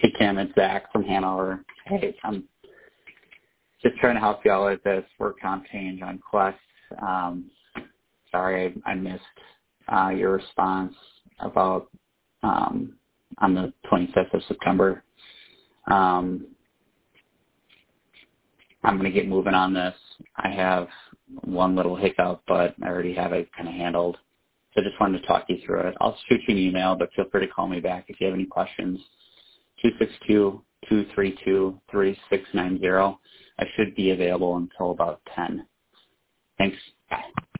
Hey, Kim, it's Zach from Hanover. Hey, I'm just trying to help you out with this work comp change on Quest. Sorry, I missed your response about on the 25th of September. I'm going to get moving on this. I have one little hiccup, but I already have it kind of handled. So I just wanted to talk you through it. I'll shoot you an email, but feel free to call me back if you have any questions. 262-232-3690. I should be available until about 10. Thanks. Bye.